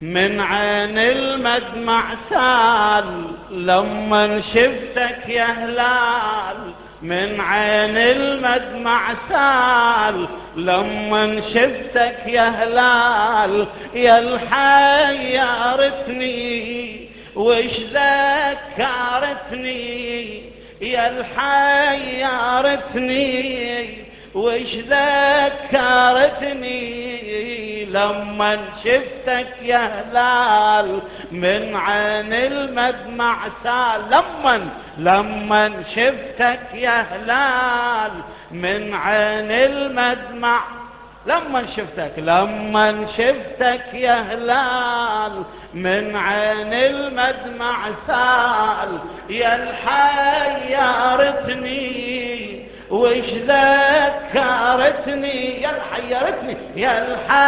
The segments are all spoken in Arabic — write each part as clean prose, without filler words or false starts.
من عين المدمع سال لما شفتك يا هلال، من عين المدمع سال لما شفتك يا هلال، يا الحيرتني وش ذكرتني، يا الحيرتني وش ذكرتني، لما شفتك يا هلال من عين المدمع سال، لما شفتك يا هلال من عين المدمع، لما شفتك يا هلال من عين المدمع سال، يا الحيرتني وش ذكرتني، يا الحيرتني يا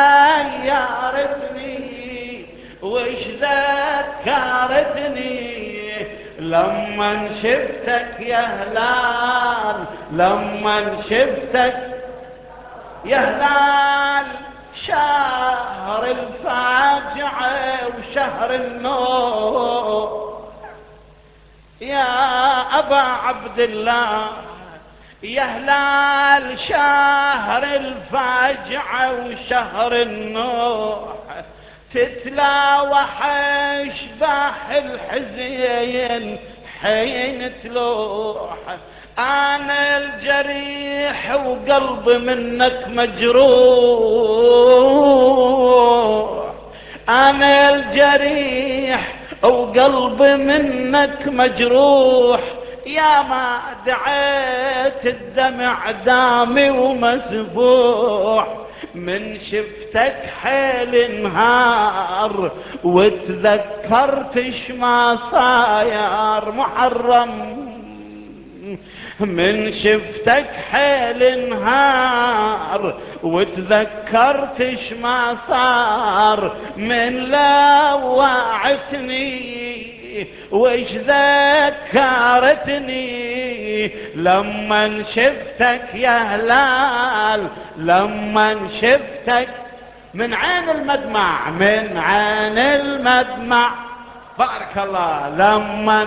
الحيرتني وش ذكرتني، لما شفتك يا هلال، لما شفتك يا هلال، شهر الفاجعة وشهر النور يا أبا عبد الله، يا هلال شهر الفاجعة وشهر النوح، تتلاوح اشباح الحزين حين تلوح، انا الجريح وقلب منك مجروح، انا الجريح وقلب منك مجروح، يا ما دعيت الدمع دامي ومسفوح، من شفتك حيل انهار وتذكرت ما صاير محرم، من شفتك حيل انهار وتذكرت ما صار، من لوعتني وش ذكرتني، لما شفتك يا هلال، لما شفتك من عين المدمع، من عين المدمع بارك الله، لما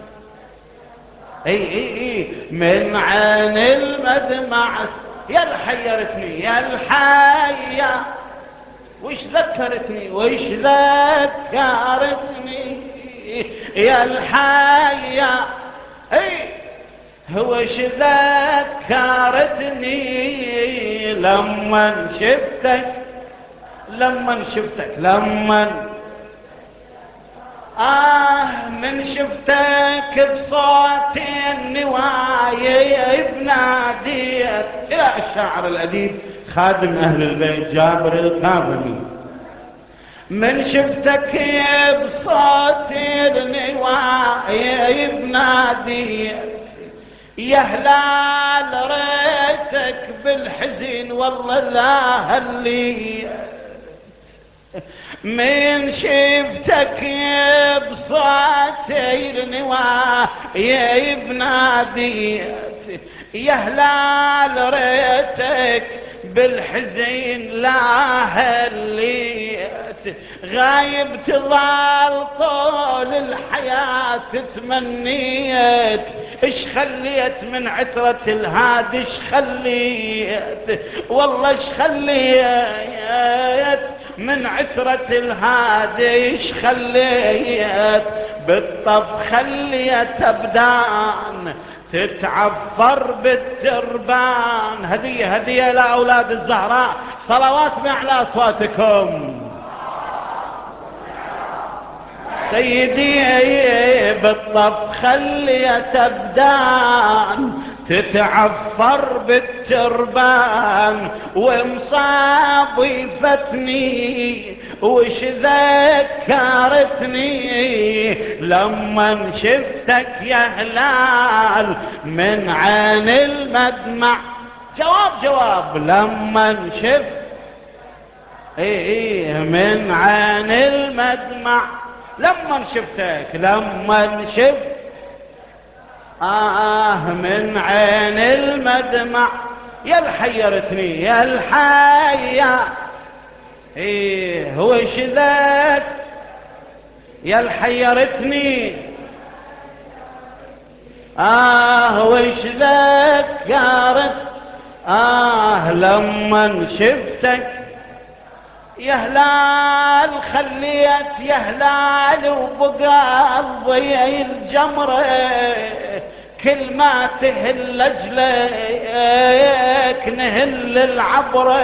اي من عين المدمع، يا الحيرتني يا الحيا وش ذكرتني وش ذكرتني، يا الحيا اي وش ذكرتني، لما شفتك من شفتك بصوت النوايا بناديت، إلى الشاعر الأديب خادم أهل البيت جابر الكاظمي، من شفتك بصوت النوايا بناديت، يا هلال ريتك بالحزن والله لا هليت، من شفتك بصوت النوايا بناديت، يا هلال ريتك بالحزين لا هليت، غايب تظل طول الحياة تمنيت، اش خليت من عترة الهادي، اش خليت والله اش خليت من عترة الهادي، ايش خليت بالطف خليت ابدان تتعفر بالتربان، هدية لأولاد الزهراء، صلوات بأعلى أصواتكم سيدي، بالطف خليت ابدان تتعفر بالتربان، ومصابفتني وش ذكرتني، لما شفتك يا هلال من عين المدمع، جواب لما شفت من عين المدمع، لما شفتك من عين المدمع، يا الحيرتني يا الحيا ايه وش ذاك يا الحيرتني، وش ذكرت لما شفتك يا هلال، خليت يا هلال وبقى قلبي الجمرة، كل ما تهل اجلك نهل العبرة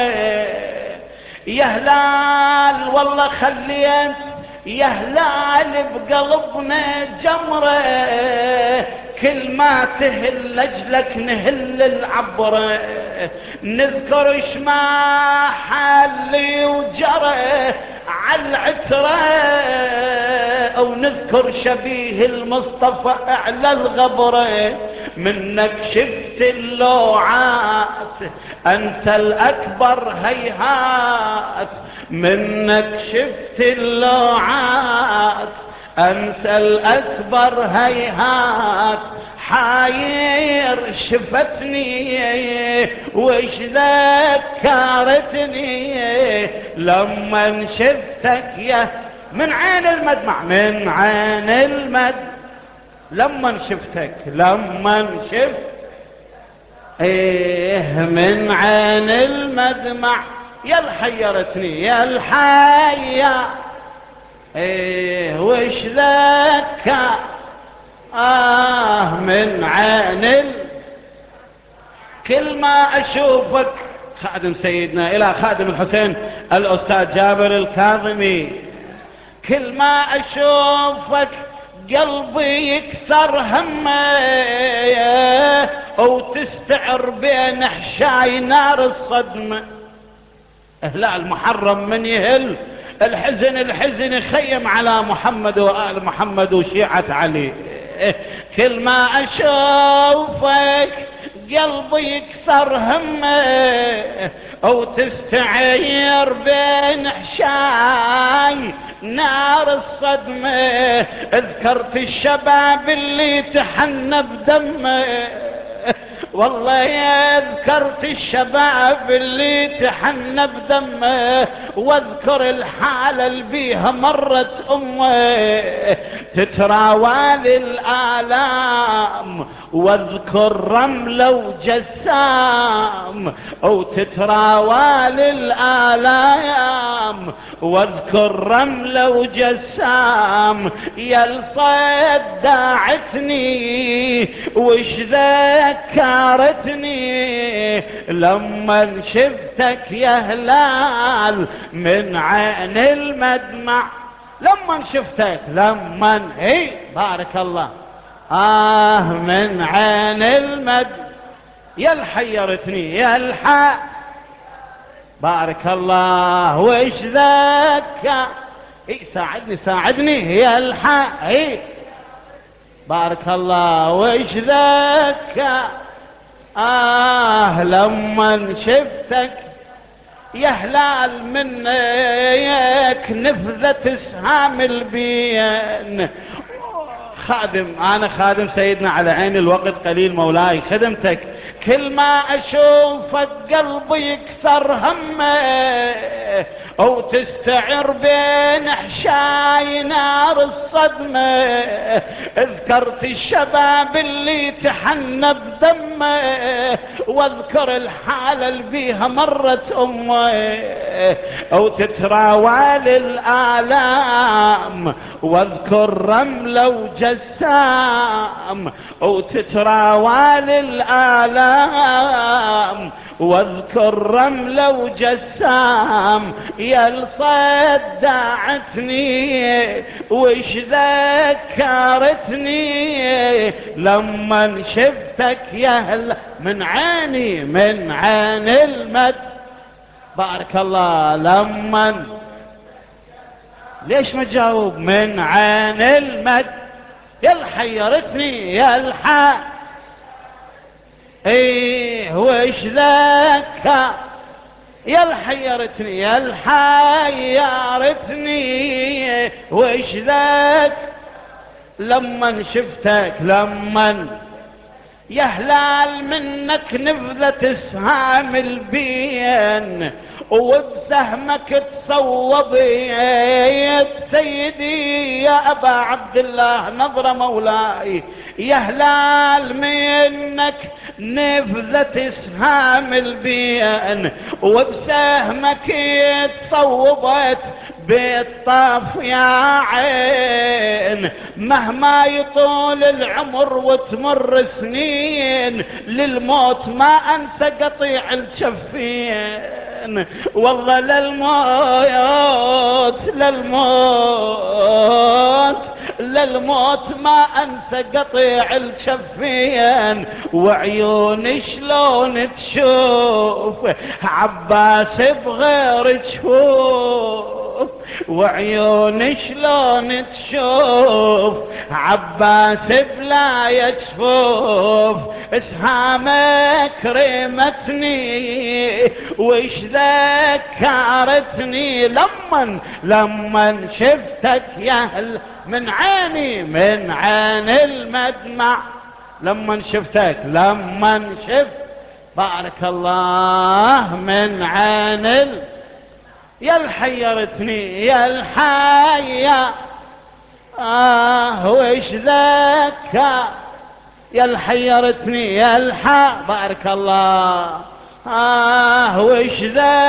يا هلال، والله خليت يا هلال بقلبنا جمرة، كل ما تهل اجلك نهل العبرة، نذكر اش ما حلي وجرى عالعترة، او نذكر شبيه المصطفى على الغبرة، منك شفت اللوعات انسى الاكبر هيهات، منك شفت اللوعات انسى الاكبر هيهات، حاير شفتني وش ذكرتني لما شفتك يا من عين المدمع، من عين المدمع لما شفتك، لما شفت من عين المدمع يا الحيرتني يا الحيا، وش ذاك من عين كل ما اشوفك. خادم سيدنا الى خادم الحسين الاستاذ جابر الكاظمي، كل ما اشوفك قلبي يكسر همه، وتستعر بين حشاي نار الصدمة، هلال محرم من يهل الحزن، الحزن يخيم على محمد وآل محمد وشيعة علي، كل ما أشوفك قلبي يكسر همه، وتستعير بين حشاي نار الصدمة، ذكرت الشباب اللي تحنى بدمه، والله يا ذكرت الشباب اللي تحنى بدمه، واذكر الحالة اللي بيها مرت امه، تتراوى الآلام واذكر رملة وجسام، او تتراوى الآلام واذكر رملة وجسام، يا الصيد داعتني وش ذكرتني لما شفتك يا هلال من عين المدمع، لما شفتك لما بارك الله من عين المدمع يا الحيرتني يا الحا، بارك الله وش ذاك ساعدني ساعدني يا الحا، بارك الله وش ذاك لما شفتك يا هلال منك نفذت اسهام البين. خادم انا خادم سيدنا على عين الوقت قليل مولاي خدمتك، كل ما اشوفك قلبي يكسر همه، او تستعر بين حشاي نار الصدمة، اذكرت الشباب اللي تحنى بدمه، واذكر الحالة اللي بيها مرت امه، او تتراوى الآلام واذكر رملة وجسام، او تتراوى الآلام واذكر رملة وجسام، يا الصيد داعتني وش ذكرتني لما شفتك يا هلا من عيني من عين المد، بارك الله لما ليش ما تجاوب من عين المد يا حيرتني يا الحا، وش ذاك يا حيرتني يا حيرتني وش ذاك لما شفتك لما يا هلال منك نفذت اسهام البين وبسهمك تصوبيت سيدي يا ابا عبد الله نظر مولاي. يا هلال منك نفذت اسهام البين وبسهمك تصوبت بالطاف يا عين. مهما يطول العمر وتمر سنين للموت ما انسى قطيع الجفين. والله للموت ما انسى قطيع الجفين. وعيوني شلون تشوف عباس بغير جفوف. وعيوني شلون تشوف عباس بلا يجفوف. اسهامك رمتني وش ذكرتني لمن شفتك يا من عيني من عين المدمع. لمن شفت بارك الله من عين يا الحيرتني يا الحيا وش ذكى يا الحيرتني يا بارك الله وش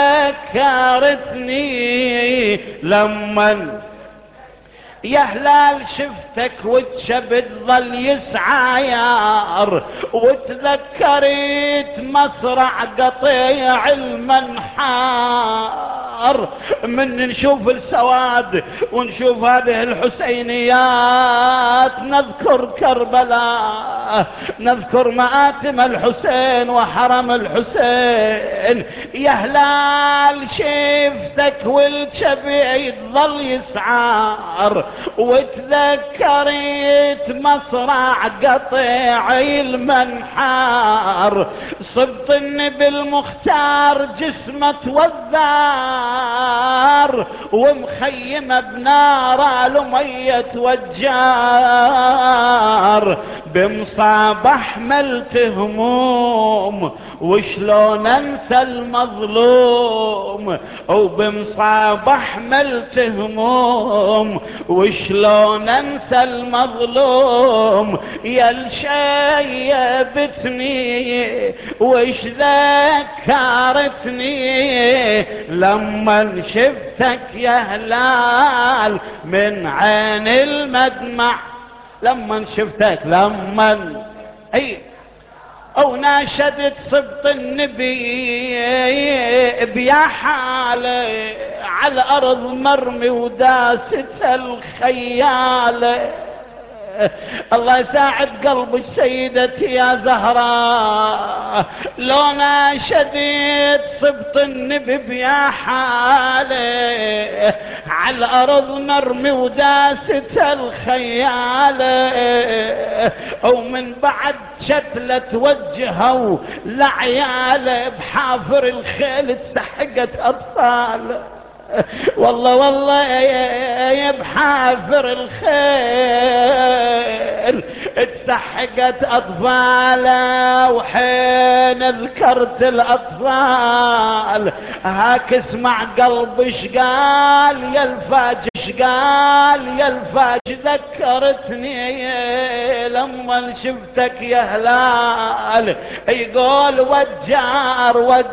ذكرتني لمن يا هلال شفتك وتشبد ظل يسعاير وتذكرت مصرع قطيع المنحار. من نشوف السواد ونشوف هذه الحسينيات نذكر كربلاء نذكر مآتم الحسين وحرم الحسين. يا هلال شفتك والشبيد ظل يسعار وتذكرت مصرع قطيع المنحار. صبت النبي المختار جسمه توذار ومخيمه بنار لمية وجار. بمصاب حملت هموم وشلون انسى المظلوم. وبمصاب حملت هموم وشلون انسى المظلوم. يا الشيبتني وش ذكرتني لمن شفتك يا هلال من عين المدمع. لمن شفتك او ناشدت صبط النبي بيا حاله على الارض مرمي وداست الخياله. الله يساعد قلب السيدة يا زهراء لو ناشدت صبط النبي بيا حاله على الارض مرمي وداست الخياله. ومن بعد شتلة توجهوا لعياله بحافر الخيل اتسحقت اطفاله. والله يا بحافر الخيل اتسحقت اطفاله. وحين ذكرت الاطفال هاك اسمع قلبي شقال يا الفاج شقال يا الفاج. ذكرتني لما شفتك يا هلال يقول وجار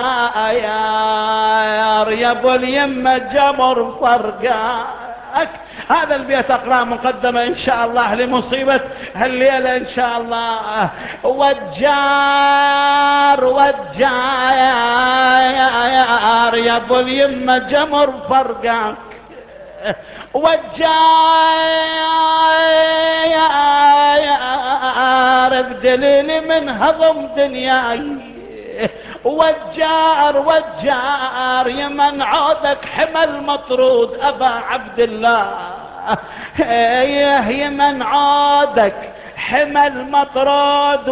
يا ابو اليمه جمر فرقاك. هذا البيت اقراه مقدمه ان شاء الله لمصيبه هالليله ان شاء الله. وجار يا ابو اليمه جمر فرقاك. وجار بدليل من هضم دنياي. وجار يمن عودك حمل مطرود ابا عبد الله. يمن عودك حمل مطرود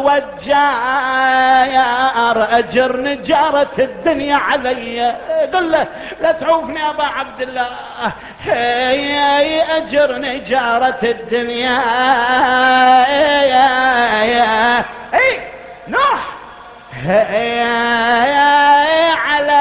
وجار اجر نجارة الدنيا علي. قل له لا تعوفني يا ابا عبد الله اجر نجارة الدنيا. على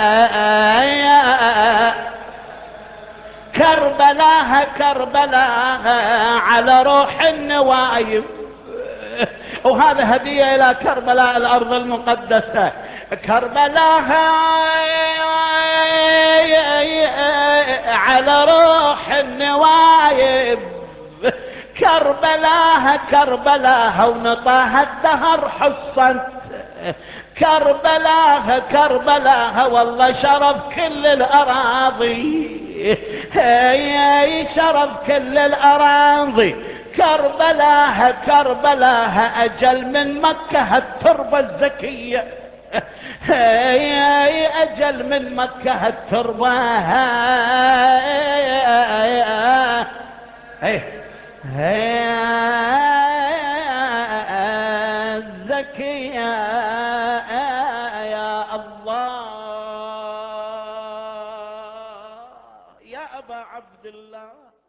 كربلاء كربلاء على روح النوايب. وهذا هدية إلى كربلاء الأرض المقدسة. كربلاء على روح النوايب. كربلاء كربلاء ونطاها الدهر حصنت. كربلاء كربلاء والله شرف كل الأراضي. شرف كل الأراضي. كربلاء كربلاء أجل من مكة التربة الزكية. أجل من مكة التربة الزكية. يا الله يا أبا عبد الله.